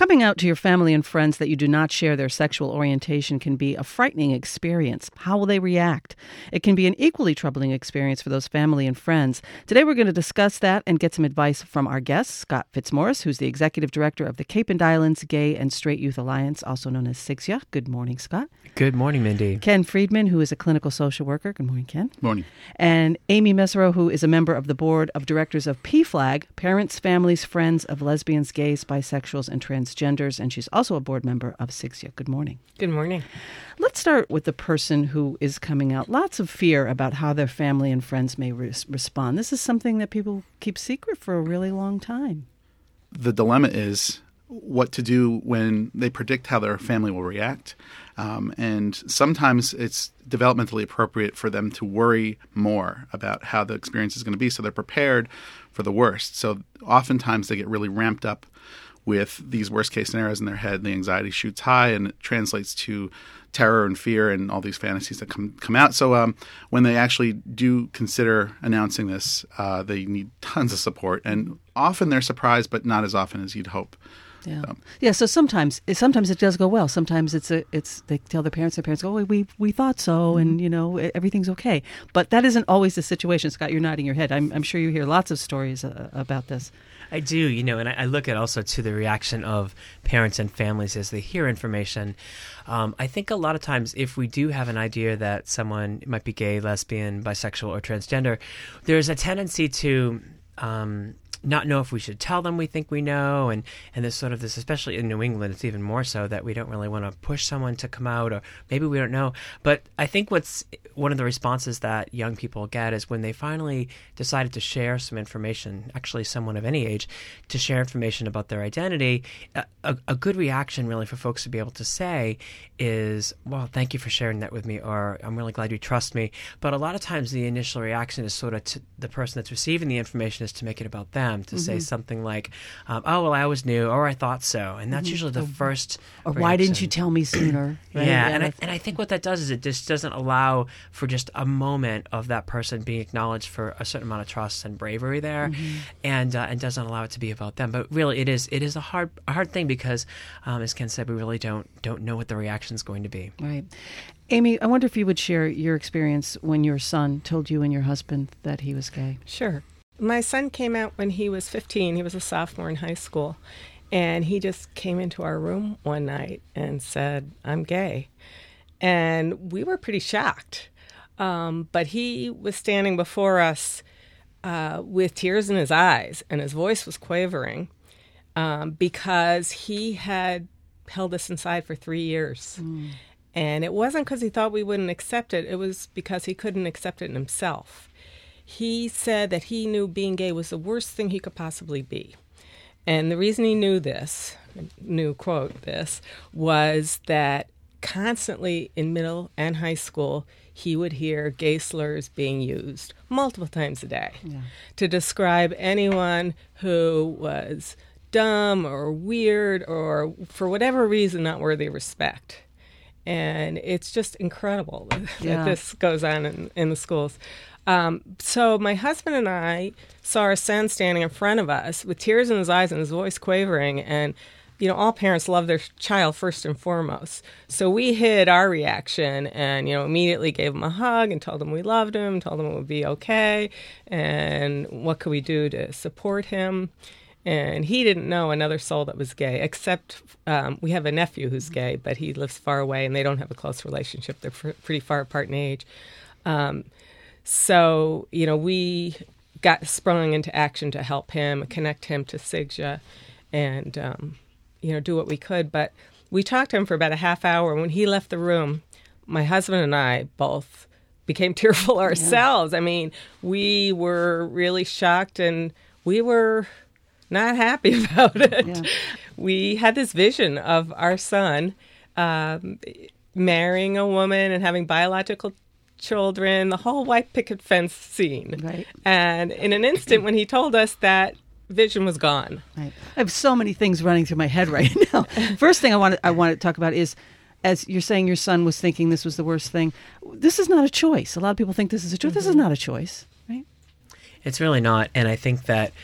Coming out to your family and friends that you do not share their sexual orientation can be a frightening experience. How will they react? It can be an equally troubling experience for those family and friends. Today we're going to discuss that and get some advice from our guest, Scott Fitzmaurice, who's the Executive Director of the Cape and Islands Gay and Straight Youth Alliance, also known as SIGSYA. Good morning, Scott. Good morning, Mindy. Ken Friedman, who is a clinical social worker. Good morning, Ken. Morning. And Amy Mesereau, who is a member of the board of directors of PFLAG, Parents, Families, Friends of Lesbians, Gays, Bisexuals, and Transgenders, and she's also a board member of SIGSYA. Good morning. Good morning. Let's start with the person who is coming out. Lots of fear about how their family and friends may respond. This is something that people keep secret for a really long time. The dilemma is what to do when they predict how their family will react. And sometimes it's developmentally appropriate for them to worry more about how the experience is going to be, so they're prepared for the worst. So oftentimes they get really ramped up with these worst-case scenarios in their head. The anxiety shoots high, and it translates to terror and fear and all these fantasies that come out. So when they actually do consider announcing this, they need tons of support. And often they're surprised, but not as often as you'd hope. Yeah. So sometimes it does go well. Sometimes they tell their parents go, oh, we thought so, and everything's okay. But that isn't always the situation. Scott, you're nodding your head. I'm sure you hear lots of stories about this. I do, and I look at also to the reaction of parents and families as they hear information. I think a lot of times if we do have an idea that someone might be gay, lesbian, bisexual, or transgender, there's a tendency to not know if we should tell them we think we know, and there's sort of this, especially in New England, it's even more so that we don't really want to push someone to come out, or maybe we don't know. But I think what's one of the responses that young people get is when they finally decided to share some information, actually someone of any age, to share information about their identity, a good reaction really for folks to be able to say is, well, thank you for sharing that with me, or I'm really glad you trust me. But a lot of times the initial reaction is sort of to the person that's receiving the information is to make it about them, to say something like, oh, well, I always knew, or I thought so. And that's usually the first Or reaction. why didn't you tell me sooner? Right? Yeah, and I think what that does is it just doesn't allow for just a moment of that person being acknowledged for a certain amount of trust and bravery there, and doesn't allow it to be about them. But really, it is a hard thing because, as Ken said, we really don't know what the reaction is going to be. Right. Amy, I wonder if you would share your experience when your son told you and your husband that he was gay. Sure. My son came out when he was 15. He was a sophomore in high school. And he just came into our room one night and said, I'm gay. And we were pretty shocked. But he was standing before us with tears in his eyes, and his voice was quavering because he had held this inside for 3 years. And it wasn't because he thought we wouldn't accept it. It was because he couldn't accept it in himself. He said that he knew being gay was the worst thing he could possibly be. And the reason he knew this, quote, this, was that constantly in middle and high school, he would hear gay slurs being used multiple times a day to describe anyone who was dumb or weird or for whatever reason not worthy of respect. And it's just incredible that this goes on in the schools. So my husband and I saw our son standing in front of us with tears in his eyes and his voice quavering. And, all parents love their child first and foremost. So we hid our reaction and, immediately gave him a hug and told him we loved him, told him it would be okay, and what could we do to support him. And he didn't know another soul that was gay, except we have a nephew who's gay, but he lives far away, and they don't have a close relationship. They're pretty far apart in age. So, we got sprung into action to help him, connect him to SIGSYA, and, do what we could. But we talked to him for about a half hour. When he left the room, my husband and I both became tearful ourselves. I mean, we were really shocked, and we were not happy about it. Yeah. We had this vision of our son marrying a woman and having biological children, the whole white picket fence scene. Right. And in an instant, when he told us that, vision was gone. Right. I have so many things running through my head right now. First thing I want to talk about is, as you're saying, your son was thinking this was the worst thing. This is not a choice. A lot of people think this is a choice. This is not a choice, right? It's really not. And I think that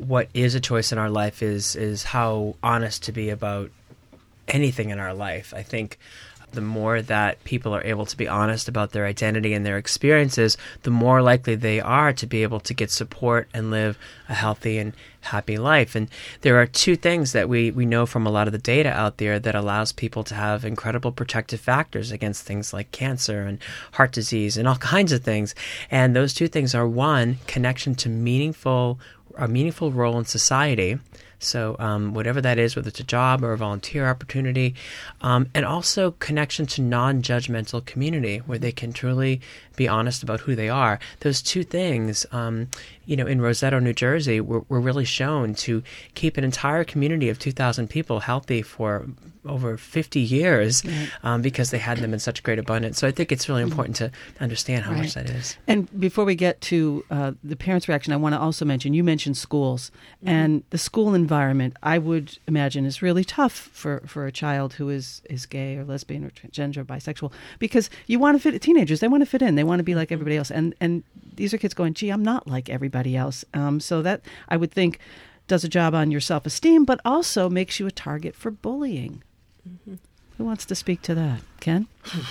what is a choice in our life is how honest to be about anything in our life. I think the more that people are able to be honest about their identity and their experiences, the more likely they are to be able to get support and live a healthy and happy life. And there are two things that we know from a lot of the data out there that allows people to have incredible protective factors against things like cancer and heart disease and all kinds of things. And those two things are, one, connection to a meaningful role in society. So whatever that is, whether it's a job or a volunteer opportunity, and also connection to non-judgmental community where they can truly be honest about who they are. Those two things, in Roseto, New Jersey, were really shown to keep an entire community of 2,000 people healthy for over 50 years because they had them in such great abundance. So I think it's really important to understand how much that is. And before we get to the parents' reaction, I want to also mention, you mentioned schools. And the school environment, I would imagine, is really tough for a child who is gay or lesbian or transgender or bisexual, because you want to fit, teenagers, they want to fit in. They want to be like everybody else. And these are kids going, gee, I'm not like everybody else. So that, I would think, does a job on your self-esteem, but also makes you a target for bullying. Who wants to speak to that? Ken?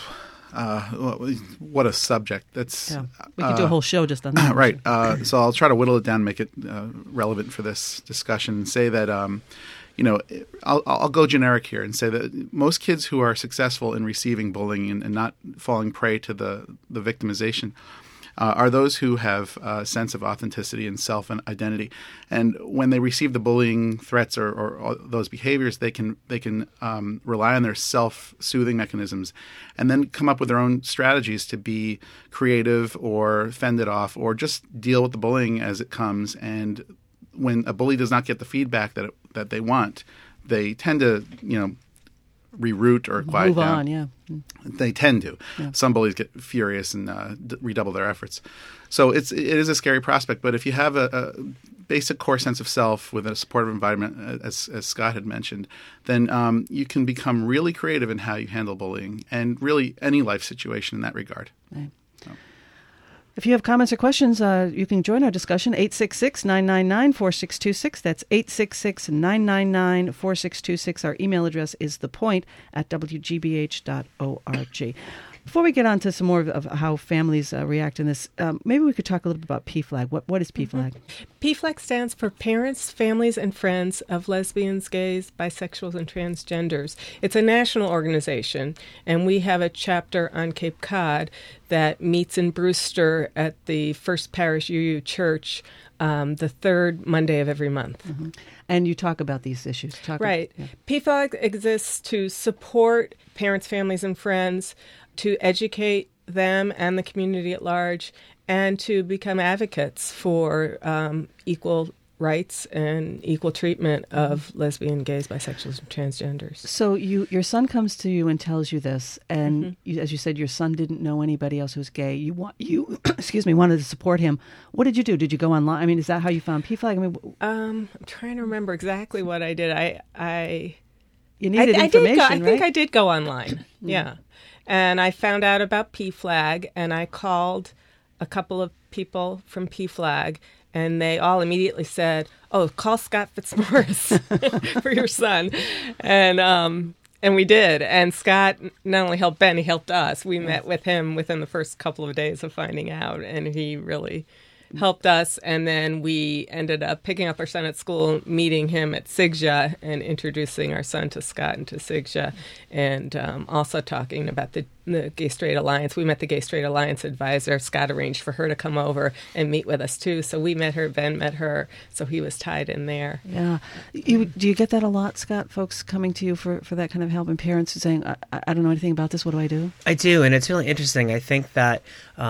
What a subject. That's we could do a whole show just on that. Right. So I'll try to whittle it down and make it relevant for this discussion and say that, I'll go generic here and say that most kids who are successful in receiving bullying and not falling prey to the victimization are those who have a sense of authenticity and self and identity. And when they receive the bullying threats or those behaviors, they can rely on their self-soothing mechanisms and then come up with their own strategies to be creative or fend it off or just deal with the bullying as it comes. And when a bully does not get the feedback that they want, they tend to, reroute or quiet move down. On, yeah. They tend to. Yeah. Some bullies get furious and redouble their efforts. So it is a scary prospect. But if you have a basic core sense of self with a supportive environment, as Scott had mentioned, then you can become really creative in how you handle bullying and really any life situation in that regard. Right. If you have comments or questions, you can join our discussion, 866-999-4626. That's 866-999-4626. Our email address is thepoint@wgbh.org. Before we get on to some more of how families react in this, maybe we could talk a little bit about PFLAG. What is PFLAG? PFLAG stands for Parents, Families, and Friends of Lesbians, Gays, Bisexuals, and Transgenders. It's a national organization, and we have a chapter on Cape Cod that meets in Brewster at the First Parish UU Church the third Monday of every month. Mm-hmm. And you talk about these issues. Right. PFLAG exists to support parents, families, and friends, to educate them and the community at large, and to become advocates for equal rights and equal treatment of lesbian, gays, bisexuals, and transgenders. So your son comes to you and tells you this, and as you said, your son didn't know anybody else who was gay. You wanted to support him. What did you do? Did you go online? I mean, is that how you found PFLAG? I'm trying to remember exactly what I did. You needed information, I think I did go online. Yeah. And I found out about PFLAG, and I called a couple of people from PFLAG, and they all immediately said, "Oh, call Scott Fitzmaurice for your son," and we did. And Scott not only helped Ben, he helped us. We met with him within the first couple of days of finding out, and he really helped us. And then we ended up picking up our son at school, meeting him at SIGJA, and introducing our son to Scott and to SIGJA, and also talking about the Gay Straight Alliance. We met the Gay Straight Alliance advisor. Scott arranged for her to come over and meet with us too. So we met her, Ben met her, so he was tied in there. Yeah. Do you get that a lot, Scott, folks coming to you for that kind of help, and parents saying, I don't know anything about this, what do I do? I do, and it's really interesting. I think that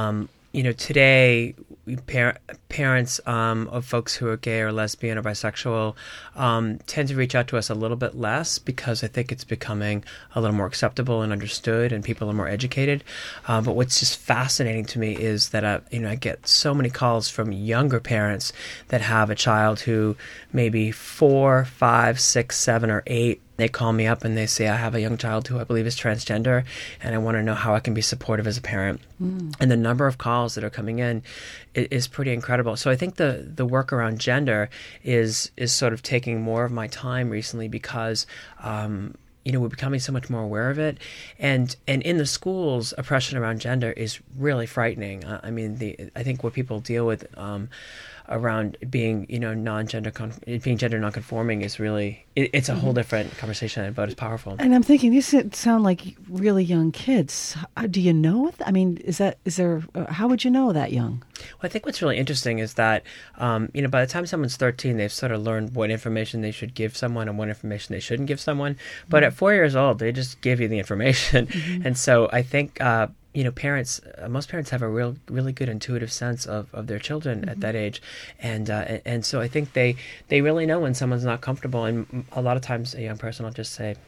today, parents of folks who are gay or lesbian or bisexual tend to reach out to us a little bit less, because I think it's becoming a little more acceptable and understood, and people are more educated. But what's just fascinating to me is that I get so many calls from younger parents that have a child who maybe 4, 5, 6, 7, or 8 They call me up and they say, I have a young child who I believe is transgender, and I want to know how I can be supportive as a parent. And the number of calls that are coming in is pretty incredible. So I think the work around gender is sort of taking more of my time recently because we're becoming so much more aware of it. And in the schools, oppression around gender is really frightening. I think what people deal with around being, being gender nonconforming is really, it's a whole different conversation, but it's powerful. And I'm thinking, these sound like really young kids. Do you know? I mean, how would you know that young? Well, I think what's really interesting is that, by the time someone's 13, they've sort of learned what information they should give someone and what information they shouldn't give someone. But at 4 years old, they just give you the information. And so I think, most parents have a really good intuitive sense of their children at that age. And so I think they really know when someone's not comfortable. And a lot of times a young person will just say,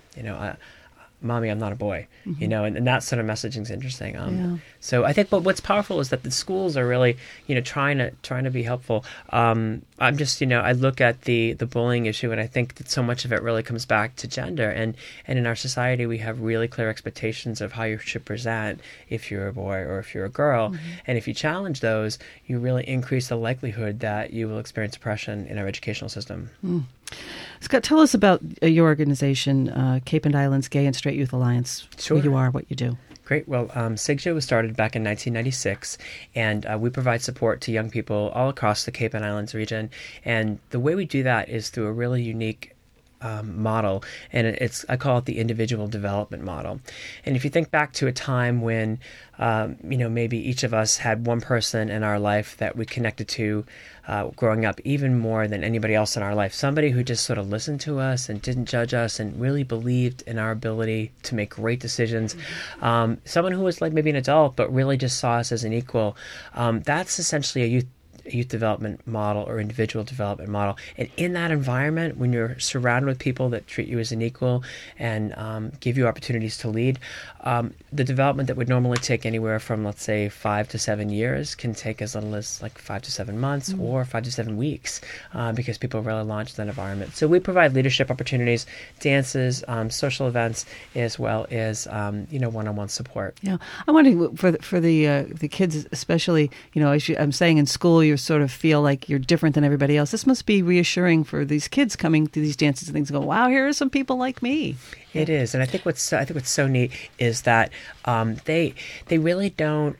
Mommy, I'm not a boy, and that sort of messaging is interesting. So I think, but what's powerful is that the schools are really, trying to be helpful. I'm just, I look at the bullying issue, and I think that so much of it really comes back to gender. And in our society, we have really clear expectations of how you should present if you're a boy or if you're a girl. And if you challenge those, you really increase the likelihood that you will experience oppression in our educational system. Scott, tell us about your organization, Cape and Islands Gay and Straight Youth Alliance. Sure. Who you are, what you do. Great. Well, SIGJA was started back in 1996, and we provide support to young people all across the Cape and Islands region. And the way we do that is through a really unique model, and I call it the individual development model. And if you think back to a time when, maybe each of us had one person in our life that we connected to growing up even more than anybody else in our life, somebody who just sort of listened to us and didn't judge us and really believed in our ability to make great decisions. Someone who was like maybe an adult, but really just saw us as an equal. That's essentially a youth development model or individual development model. And in that environment, when you're surrounded with people that treat you as an equal and give you opportunities to lead, the development that would normally take anywhere from, let's say, 5 to 7 years can take as little as like 5 to 7 months or 5 to 7 weeks because people really launch that environment. So we provide leadership opportunities, dances, social events, as well as one-on-one support. Yeah, I'm wondering for the kids especially. As I'm saying, in school you sort of feel like you're different than everybody else. This must be reassuring for these kids coming to these dances and things. Go, wow, here are some people like me. It is, and I think what's so neat is that they really don't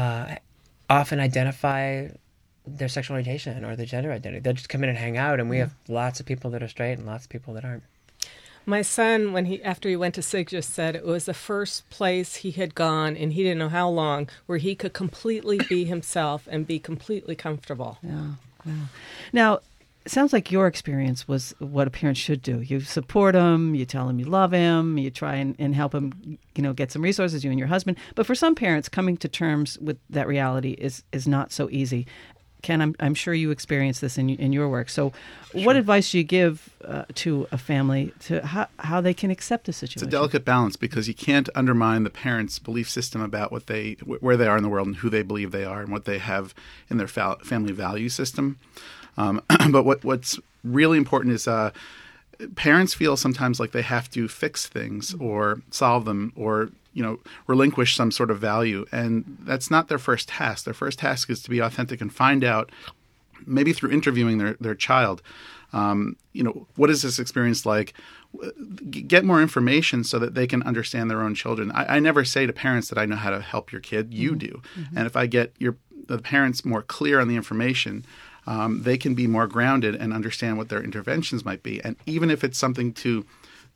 often identify their sexual orientation or their gender identity. They'll just come in and hang out, and we have lots of people that are straight and lots of people that aren't. My son, after he went to SIGJA, said it was the first place he had gone, and he didn't know how long, where he could completely be himself and be completely comfortable. Yeah. Now, it sounds like your experience was what a parent should do. You support him, you tell him you love him, you try and help him, get some resources, you and your husband. But for some parents, coming to terms with that reality is not so easy. Ken, I'm sure you experience this in your work. So what advice do you give to a family to how they can accept the situation? It's a delicate balance because you can't undermine the parents' belief system about where they are in the world and who they believe they are and what they have in their family value system. But what's really important is parents feel sometimes like they have to fix things or solve them or relinquish some sort of value. And that's not their first task. Their first task is to be authentic and find out, maybe through interviewing their child, what is this experience like? Get more information so that they can understand their own children. I never say to parents that I know how to help your kid. You do. And if I get the parents more clear on the information, they can be more grounded and understand what their interventions might be. And even if it's something to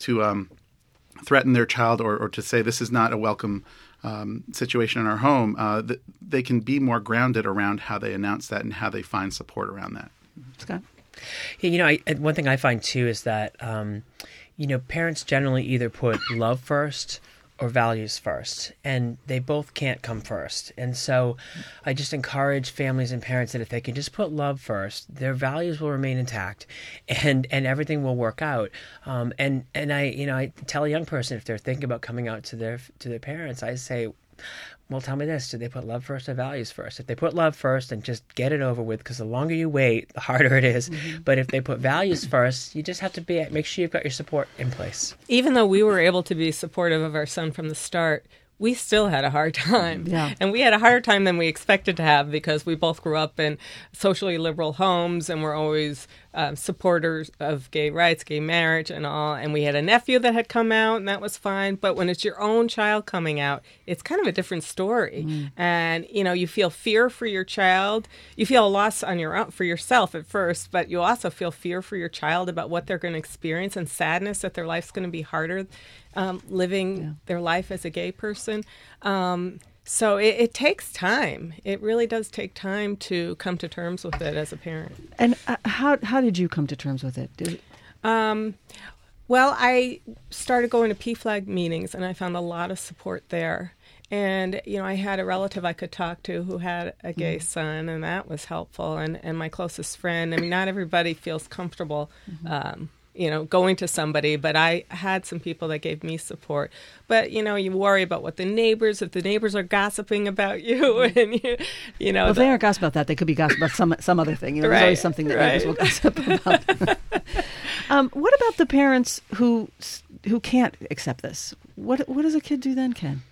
threaten their child or to say this is not a welcome situation in our home, they can be more grounded around how they announce that and how they find support around that. Scott? Yeah, one thing I find too is that, parents generally either put love first or values first, and they both can't come first. And so I just encourage families and parents that if they can just put love first, their values will remain intact and everything will work out. And I tell a young person, if they're thinking about coming out to their parents, I say, Well, tell me this. Do they put love first or values first? If they put love first, then just get it over with, because the longer you wait, the harder it is. But if they put values first, you just have to make sure you've got your support in place. Even though we were able to be supportive of our son from the start, we still had a hard time. Yeah. And we had a harder time than we expected to have, because we both grew up in socially liberal homes and were always supporters of gay rights, gay marriage and all. And we had a nephew that had come out, and that was fine. But when it's your own child coming out, it's kind of a different story. And, you feel fear for your child. You feel a loss on your own, for yourself at first, but you also feel fear for your child about what they're going to experience, and sadness that their life's going to be harder living their life as a gay person. So it takes time. It really does take time to come to terms with it as a parent. And how did you come to terms with it? Well, I started going to PFLAG meetings, and I found a lot of support there. And, I had a relative I could talk to who had a gay son, and that was helpful. And my closest friend, not everybody feels comfortable going to somebody, but I had some people that gave me support. But, you worry about what if the neighbors are gossiping about you, and Well, if they aren't gossiping about that, they could be gossiping about some other thing. There's always something that neighbors will gossip about. What about the parents who can't accept this? What does a kid do then, Ken?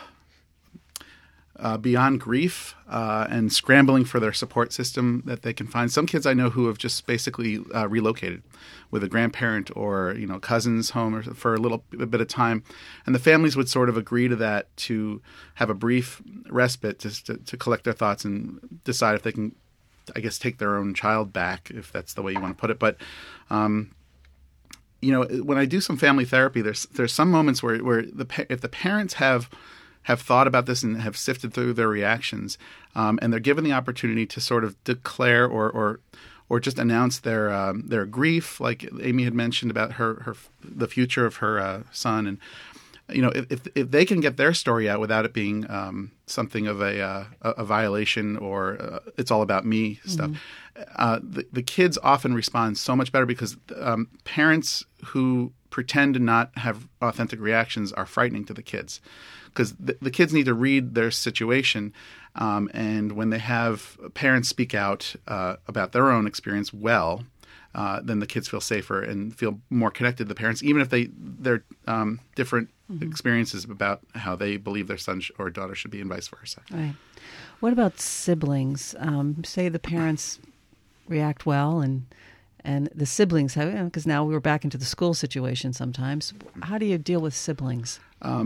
Beyond grief and scrambling for their support system that they can find. Some kids I know who have just basically relocated with a grandparent or cousins home for a bit of time, and the families would sort of agree to that, to have a brief respite to collect their thoughts and decide if they can, I guess, take their own child back, if that's the way you want to put it. But when I do some family therapy, there's some moments where if the parents have thought about this and have sifted through their reactions, and they're given the opportunity to sort of declare or just announce their grief, like Amy had mentioned about the future of her son, and if they can get their story out without it being something of a violation or it's all about me stuff, the kids often respond so much better, because parents who pretend to not have authentic reactions are frightening to the kids. Because the kids need to read their situation, and when they have parents speak out about their own experience then the kids feel safer and feel more connected to the parents, even if they're different experiences about how they believe their son or daughter should be, and vice versa. Right. What about siblings? Say the parents react well, and the siblings have, because now we're back into the school situation sometimes. How do you deal with siblings?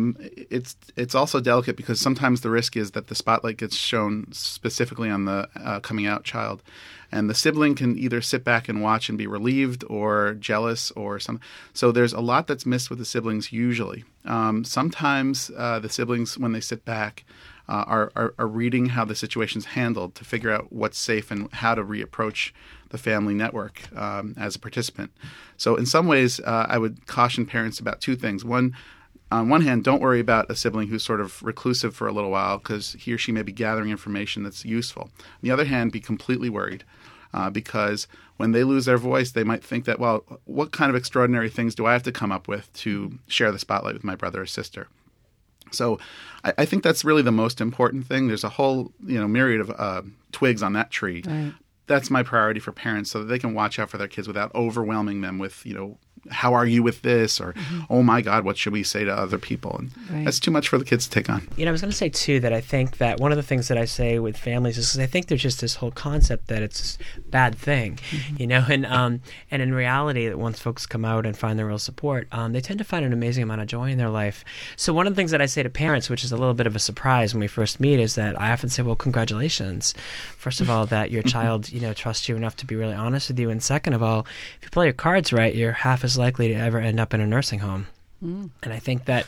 It's also delicate, because sometimes the risk is that the spotlight gets shown specifically on the coming out child, and the sibling can either sit back and watch and be relieved or jealous or something. So there's a lot that's missed with the siblings usually. Sometimes the siblings, when they sit back, are reading how the situation's handled to figure out what's safe and how to reapproach the family network as a participant. So in some ways, I would caution parents about two things. One, on one hand, don't worry about a sibling who's sort of reclusive for a little while, because he or she may be gathering information that's useful. On the other hand, be completely worried, because when they lose their voice, they might think that, well, what kind of extraordinary things do I have to come up with to share the spotlight with my brother or sister? So I think that's really the most important thing. There's a whole myriad of twigs on that tree. Right. That's my priority for parents, so that they can watch out for their kids without overwhelming them with, how are you with this? Or, oh my God, what should we say to other people? And that's too much for the kids to take on. I was going to say, too, that I think that one of the things that I say with families is, I think there's just this whole concept that it's a bad thing, and in reality, that once folks come out and find their real support, they tend to find an amazing amount of joy in their life. So one of the things that I say to parents, which is a little bit of a surprise when we first meet, is that I often say, well, congratulations. First of all, that your child, trusts you enough to be really honest with you. And second of all, if you play your cards right, you're half as likely to ever end up in a nursing home. And I think that,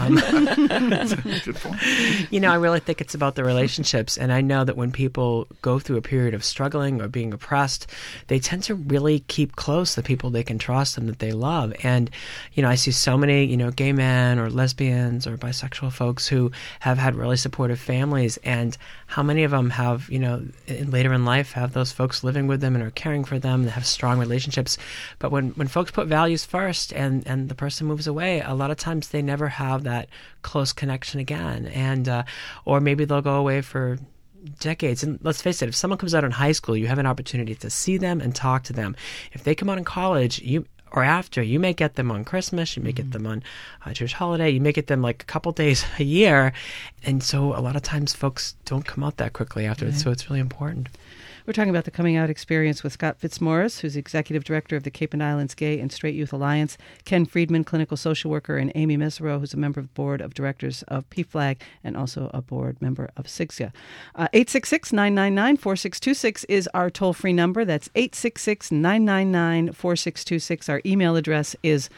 That's a good point. I really think it's about the relationships. And I know that when people go through a period of struggling or being oppressed, they tend to really keep close the people they can trust and that they love. And, I see so many, gay men or lesbians or bisexual folks who have had really supportive families. And how many of them have, later in life, have those folks living with them and are caring for them and have strong relationships. But when folks put values first and the person moves away, away, a lot of times they never have that close connection again. And or maybe they'll go away for decades. And let's face it, if someone comes out in high school, you have an opportunity to see them and talk to them. If they come out in college, or after, you may get them on Christmas, you may get them on a Jewish holiday, you may get them like a couple days a year. And so a lot of times folks don't come out that quickly after it, so it's really important. We're talking about the coming out experience with Scott Fitzmaurice, who's Executive Director of the Cape and Islands Gay and Straight Youth Alliance, Ken Friedman, Clinical Social Worker, and Amy Mesereau, who's a member of the Board of Directors of PFLAG and also a board member of SIGSA. 866-999-4626 is our toll-free number. That's 866-999-4626. Our email address is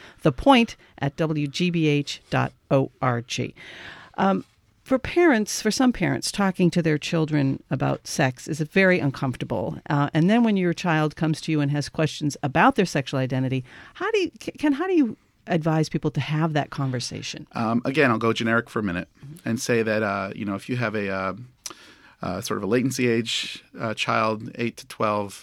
thepoint@wgbh.org. For some parents, talking to their children about sex is very uncomfortable. And then when your child comes to you and has questions about their sexual identity, how do you advise people to have that conversation? Again, I'll go generic for a minute and say that if you have a sort of a latency age child, 8 to 12.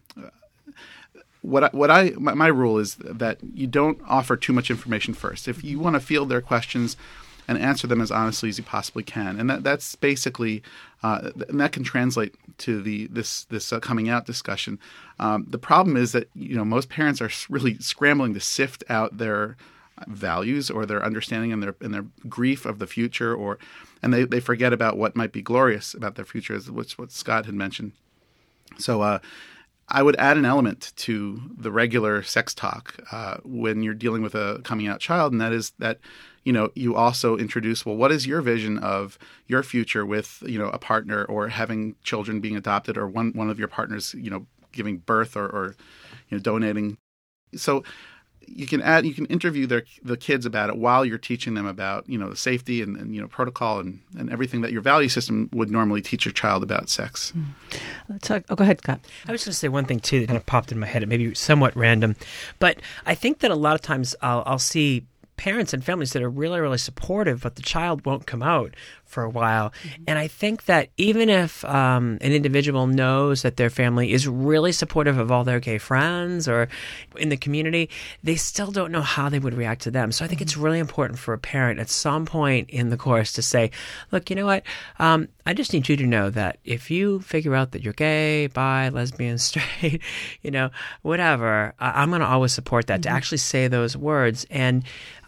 My rule is that you don't offer too much information first. If you want to field their questions and answer them as honestly as you possibly can, and that's basically, and that can translate to this coming out discussion. The problem is that most parents are really scrambling to sift out their values or their understanding and their grief of the future, and they forget about what might be glorious about their future, which what Scott had mentioned. So I would add an element to the regular sex talk when you're dealing with a coming out child, and that is that you also introduce, well, what is your vision of your future with a partner, or having children, being adopted, or one of your partners giving birth or donating. So you can interview the kids about it while you're teaching them about the safety and protocol and everything that your value system would normally teach your child about sex. Let's talk. Go ahead, Scott. I was going to say one thing too that kind of popped in my head. It may be somewhat random, but I think that a lot of times I'll see parents and families that are really, really supportive, but the child won't come out for a while. Mm-hmm. And I think that even if an individual knows that their family is really supportive of all their gay friends or in the community, they still don't know how they would react to them. So I think it's really important for a parent at some point in the course to say, look, you know what? I just need you to know that if you figure out that you're gay, bi, lesbian, straight, whatever, I'm going to always support that, to actually say those words. And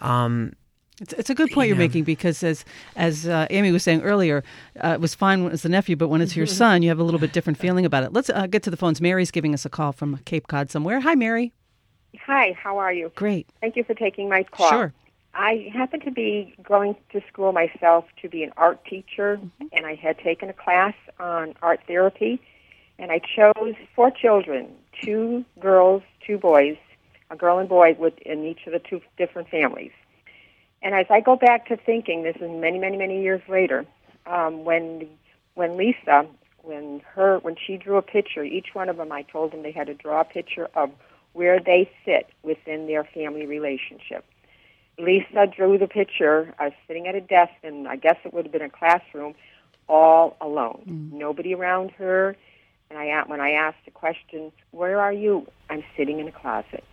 it's a good point you're making, because as Amy was saying earlier, it was fine as the nephew, but when it's your son, you have a little bit different feeling about it. Let's get to the phones. Mary's giving us a call from Cape Cod somewhere. Hi, Mary. Hi, how are you? Great. Thank you for taking my call. Sure. I happen to be going to school myself to be an art teacher, and I had taken a class on art therapy, and I chose 4 children, 2 girls, 2 boys, a girl and boy in each of the 2 different families. And as I go back to thinking, this is many, many, many years later, when Lisa, when she drew a picture, each one of them, I told them they had to draw a picture of where they sit within their family relationship. Lisa drew the picture. I was sitting at a desk, and I guess it would have been a classroom, all alone. Nobody around her. And when I asked the question, where are you? I'm sitting in a closet.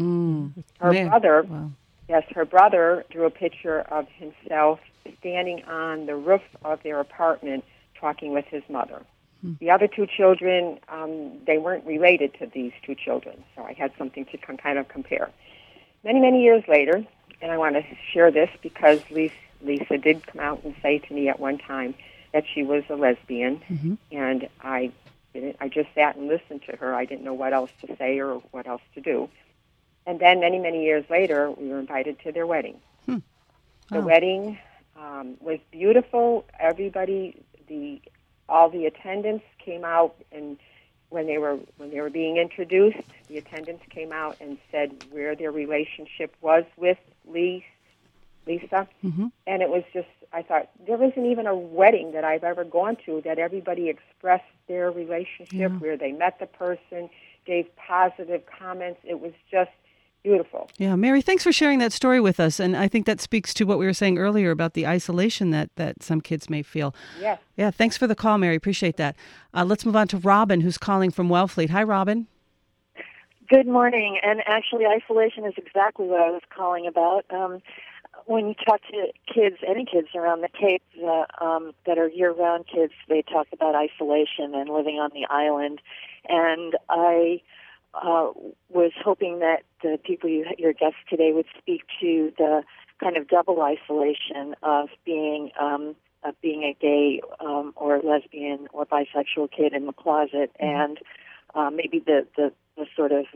Her brother drew a picture of himself standing on the roof of their apartment talking with his mother. The other 2 children, they weren't related to these 2 children, so I had something to kind of compare. Many, many years later, and I want to share this because Lisa did come out and say to me at one time that she was a lesbian, and I just sat and listened to her. I didn't know what else to say or what else to do. And then many, many years later, we were invited to their wedding. The wedding was beautiful. Everybody, all the attendants came out, and when they were being introduced, the attendants came out and said where their relationship was with Lisa. And it was just, I thought, there isn't even a wedding that I've ever gone to that everybody expressed their relationship, where they met the person, gave positive comments. It was just beautiful. Yeah, Mary, thanks for sharing that story with us. And I think that speaks to what we were saying earlier about the isolation that some kids may feel. Yes. Yeah, thanks for the call, Mary. Appreciate that. Let's move on to Robin, who's calling from Wellfleet. Hi, Robin. Good morning. And actually, isolation is exactly what I was calling about. When you talk to kids, any kids around the Cape that are year-round kids, they talk about isolation and living on the island. And I was hoping that the people, your guests today, would speak to the kind of double isolation of being a gay or lesbian or bisexual kid in the closet, and maybe the sort of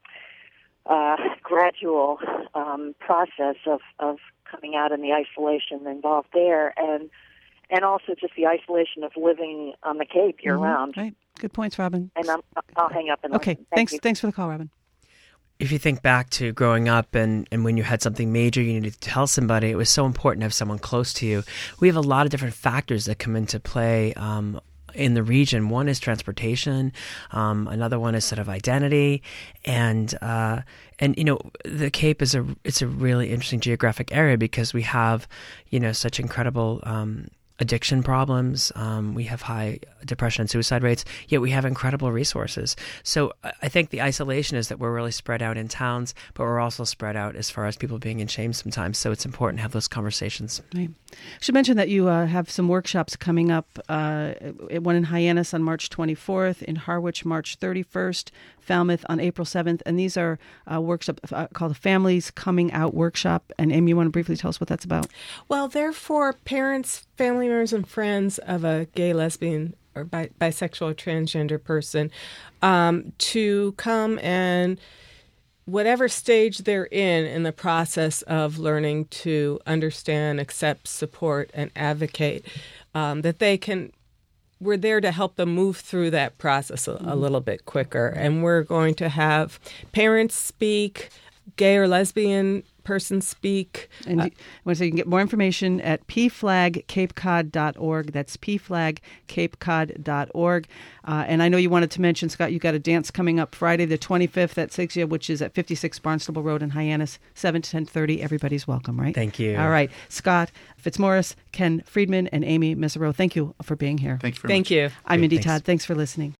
gradual process of coming out and the isolation involved there, and also just the isolation of living on the Cape year round. Right. Good points, Robin. And I'll hang up and okay. Listen. Thanks for the call, Robin. If you think back to growing up and when you had something major you needed to tell somebody, it was so important to have someone close to you. We have a lot of different factors that come into play in the region. One is transportation. Another one is sort of identity. And the Cape is it's a really interesting geographic area because we have, such incredible addiction problems. We have high depression and suicide rates, yet we have incredible resources. So I think the isolation is that we're really spread out in towns, but we're also spread out as far as people being in shame sometimes. So it's important to have those conversations. Right. I should mention that you have some workshops coming up, one in Hyannis on March 24th, in Harwich March 31st, Falmouth on April 7th. And these are workshops called the Families Coming Out Workshop. And Amy, you want to briefly tell us what that's about? Well, they're for parents, family members, and friends of a gay, lesbian, or bisexual or transgender person to come and whatever stage they're in the process of learning to understand, accept, support, and advocate, that they can, we're there to help them move through that process a little bit quicker. And we're going to have parents speak, gay or lesbian person speak. And so you can get more information at pflagcapecod.org. That's pflagcapecod.org. And I know you wanted to mention, Scott, you got a dance coming up Friday the 25th at Sigsia, which is at 56 Barnstable Road in Hyannis, 7 to 10:30. Everybody's welcome, right? Thank you. All right. Scott Fitzmaurice, Ken Friedman, and Amy Mesereau, thank you for being here. Thank you very much. Thank you. I'm Mindy Todd. Thanks for listening.